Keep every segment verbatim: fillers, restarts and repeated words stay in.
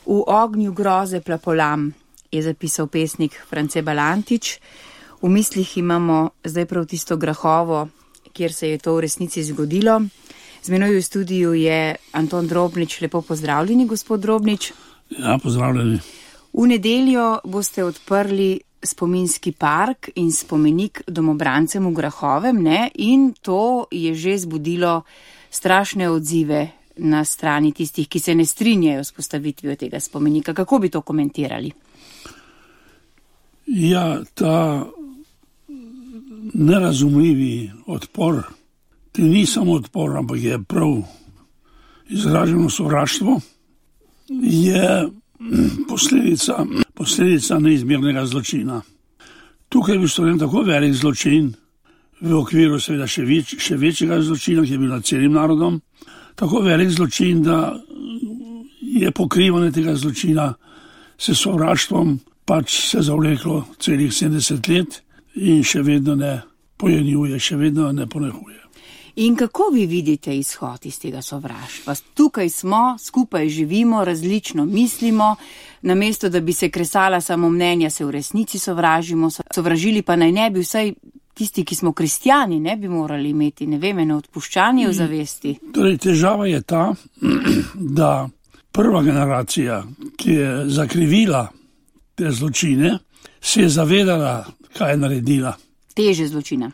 V ognju groze plapolam, je zapisal pesnik France Balantič. V mislih imamo zdaj prav tisto Grahovo, kjer se je to v resnici zgodilo. Z menoj v studiu je Anton Drobnič. Lepo pozdravljeni, gospod Drobnič. Ja, pozdravljeni. V nedeljo boste odprli spominski park in spomenik domobrancem v Grahovem, ne? In to je že zbudilo strašne odzive na strani tistih, ki se ne strinjajo s postavitvijo tega spomenika. Kako bi to komentirali? Ja, ta nerazumljivi odpor, ki ni samo odpor, ampak je prav izraženo sovraštvo, je posledica, posledica neizmernega zločina. Tukaj je bil storjen tako velik zločin, v okviru seveda še, več, še večjega zločina, ki je bil nad celim narodom, tako velik zločin, da je pokrivanje tega zločina s sovraštvom pač se zavleklo celih sedemdeset let in še vedno ne pojenjuje, še vedno ne ponehuje. In kako vi vidite izhod iz tega sovraštva? Tukaj smo, skupaj živimo, različno mislimo, namesto da bi se kresala samo mnenja, se v resnici sovražimo, sovražili pa naj ne bi vsaj tisti, ki smo kristjani, ne bi morali imeti, ne vem, eno odpuščanje v zavesti. Torej, težava je ta, da prva generacija, ki je zakrivila te zločine, se je zavedala, kaj je naredila. Teže zločine.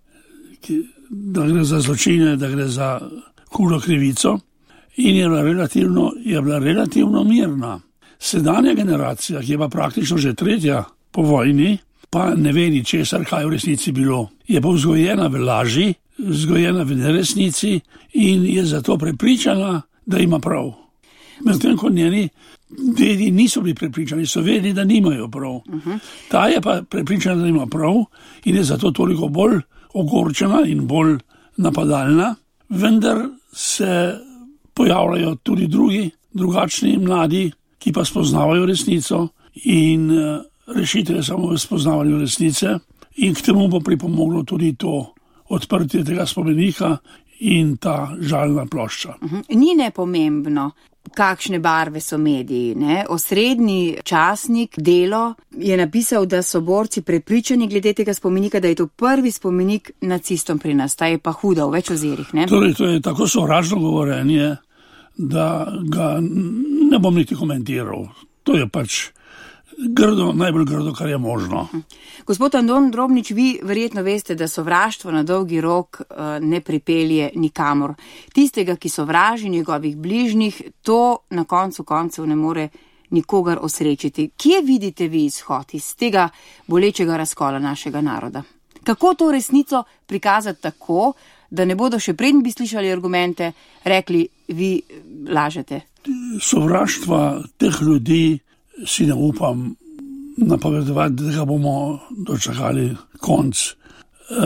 Da gre za zločine, da gre za hudo krivico in je bila relativno, je bila relativno mirna. Sedanja generacija, ki je pa praktično že tretja po vojni, pa ne ve ničesar, kaj v resnici bilo. Je pa vzgojena v laži, vzgojena v neresnici in je zato prepričana, da ima prav. Medtem ko njeni dedi niso bili prepričani, so vedeli, da nimajo prav. Uh-huh. Ta je pa prepričana, da ima prav in je zato toliko bolj ogorčena in bolj napadalna, vendar se pojavljajo tudi drugi, drugačni mladi, ki pa spoznavajo resnico in rešitev je samo v spoznavanju resnice in k temu bo pripomoglo tudi to odprtje tega spomenika in ta žalna plošča. Uh-huh. Ni nepomembno, kakšne barve so mediji, ne? Osrednji časnik Delo je napisal, da so borci prepričani glede tega spomenika, da je to prvi spomenik nacistom pri nas. Ta je pa huda v več ozirih, ne? Torej, to je tako sovražno govorenje, da ga ne bom niti komentiral. To je pač grdo, najbolj grdo, kar je možno. Gospod Anton Drobnič, vi verjetno veste, da sovraštvo na dolgi rok ne pripelje nikamor. Tistega, ki sovraži njegovih bližnjih, to na koncu koncev ne more nikogar osrečiti. Kje vidite vi izhod iz tega bolečega razkola našega naroda? Kako to resnico prikazati tako, da ne bodo še preden bi slišali argumente, rekli, vi lažete? Sovraštva teh ljudi si ne upam napovedovati, da ga bomo dočakali konc. E,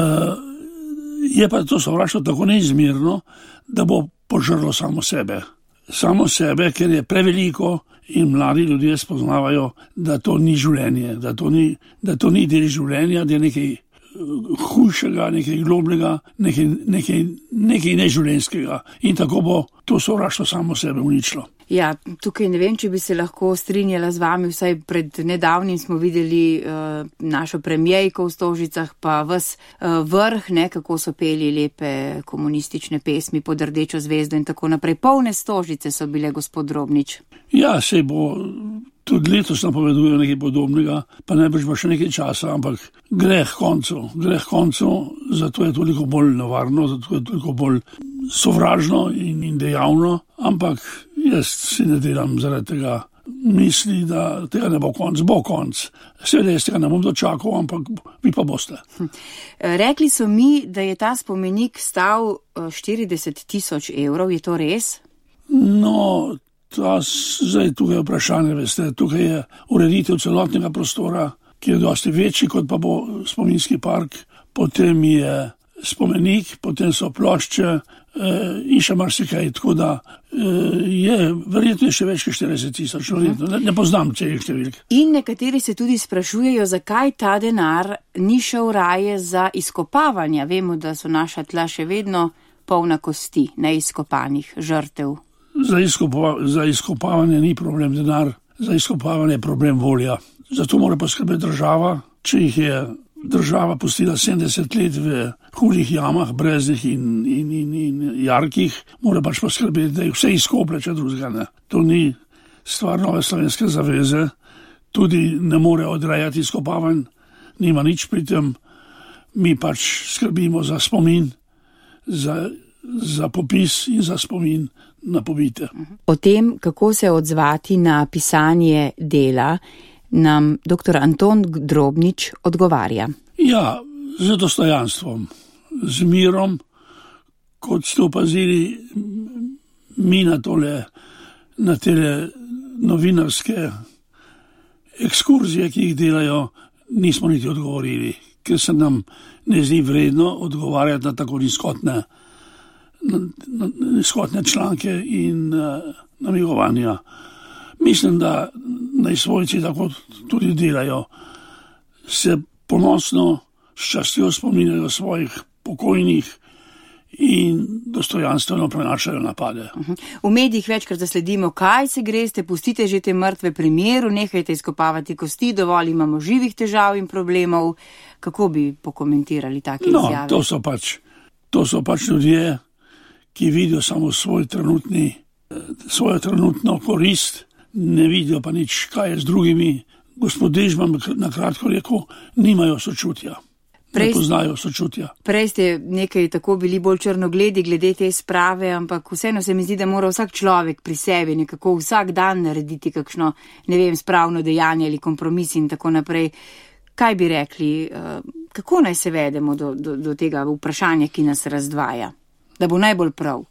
je pa to sovraštvo tako neizmerno, da bo požrlo samo sebe. Samo sebe, ker je preveliko in mladi ljudje spoznavajo, da to ni življenje, da to ni, da to ni del življenja, da je nekaj hujšega, nekaj globnega, nekaj, nekaj, nekaj neživljenjskega. In tako bo to sovraštvo samo sebe uničilo. Ja, tukaj ne vem, če bi se lahko strinjala z vami, vsaj pred nedavnim smo videli uh, našo premijejko v Stožicah, pa ves uh, vrh, ne, kako so peli lepe komunistične pesmi pod rdečo zvezdo in tako naprej. Polne Stožice so bile, gospod Drobnič. Ja, sej bo, tudi letos napovedujejo nekaj podobnega, pa najbrž bo še nekaj časa, ampak greh koncu, greh koncu, zato je toliko bolj nevarno, zato je toliko bolj sovražno in, in dejavno, ampak jaz si ne delam zaradi tega misli, da tega ne bo konc, bo konc. Seveda jaz tega ne bom dočakal, ampak vi pa boste. Rekli so mi, da je ta spomenik stal štirideset tisoč evrov, je to res? No, ta, zdaj tukaj je vprašanje, veste, tukaj je ureditev celotnega prostora, ki je dosti večji, kot pa bo spominski park, potem je spomenik, potem so plošče eh, in še marsikaj, tako da eh, je verjetno še več kot štirideset tisoč, ne, ne poznam celih številk. In nekateri se tudi sprašujejo, zakaj ta denar ni šel raje za izkopavanja. Vemo, da so naša tla še vedno polna kosti neizkopanih žrtev. Za, izkopa, za izkopavanje ni problem denar, za izkopavanje je problem volja. Zato mora poskrbeti država, če jih je država pustila sedemdeset let v hudih jamah, breznih in, in, in, in jarkih, mora pač poskrbeti, da jih vse izkoplje, če drugega ne. To ni stvar Nove slovenske zaveze, tudi ne more odrejati izkopavanj, nima nič pri tem. Mi pač skrbimo za spomin, za, za popis in za spomin na pobite. O tem, kako se odzvati na pisanje dela, nam doktor Anton Drobnič odgovarja. Ja, z dostojanstvom, z mirom, kot ste opazili, mi na tole, na tele novinarske ekskurzije, ki jih delajo, nismo niti odgovorili, ker se nam ne zdi vredno odgovarjati na tako nizkotne, na, na, nizkotne članke in uh, namigovanja. Mislim, da naj svojci tako tudi delajo, se ponosno s častjo spominjajo svojih pokojnih in dostojanstveno prenašajo napade. V medijih večkrat zasledimo, kaj se greste, pustite že te mrtve pri miru, nehajte izkopavati kosti, dovolj imamo živih težav in problemov. Kako bi pokomentirali take no, izjave? To so pač, to so pač ljudje, ki vidijo samo svoj trenutni, svojo trenutno korist, ne vidijo pa nič, kaj je z drugimi. Gospod Dežman, na kratko rekel, nimajo sočutja. Prej, ne poznajo sočutja. Prej ste nekaj tako bili bolj črnogledi glede te sprave, ampak vseeno se mi zdi, da mora vsak človek pri sebi nekako vsak dan narediti kakšno, ne vem, spravno dejanje ali kompromis in tako naprej. Kaj bi rekli, kako naj se vedemo do, do, do tega vprašanja, ki nas razdvaja, da bo najbolj prav?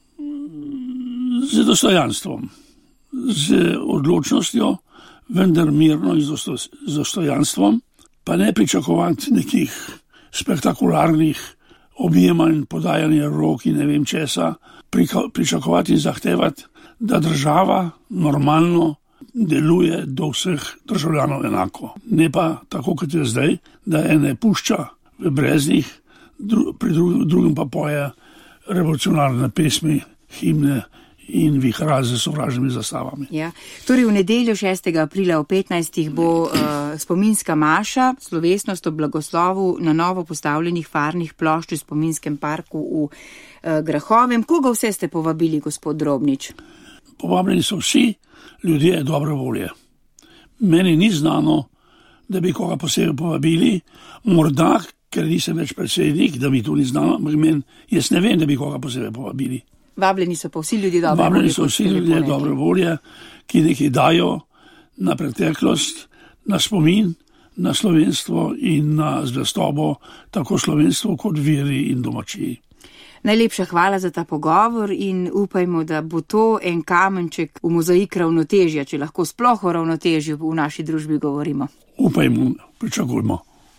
Z dostojanstvom, z odločnostjo, vendar mirno in z dostojanstvom, pa ne pričakovati nekih spektakularnih objemanj, podajanja rok in ne vem česa, pričakovati in zahtevati, da država normalno deluje do vseh državljanov enako. Ne pa tako, kot je zdaj, da ene pušča v breznih, dru, pri dru, drugem pa poje revolucionarne pesmi, himne in vihraze s sovražnimi zastavami. Ja. Torej v nedeljo šestega aprila ob petnajstih bo uh, spominska maša, slovesnost ob blagoslovu na novo postavljenih farnih plošč v spominskem parku v uh, Grahovem. Koga vse ste povabili, gospod Drobnič? Povabljeni so vsi ljudje dobre volje. Meni ni znano, da bi koga posebej povabili, morda, ker nisem več predsednik, da mi to ni znano, men, jaz ne vem, da bi koga posebej povabili. Vabljeni so pa vsi ljudje dobre volje. Vabljeni so vsi ljudje dobre volje, ki nekaj dajo na preteklost, na spomin, na slovenstvo in na zvestobo, tako slovenstvo kot viri in domačiji. Najlepša hvala za ta pogovor in upajmo, da bo to en kamenček v mozaik ravnotežja, če lahko sploh o ravnotežju v naši družbi govorimo. Upajmo, pričakujmo.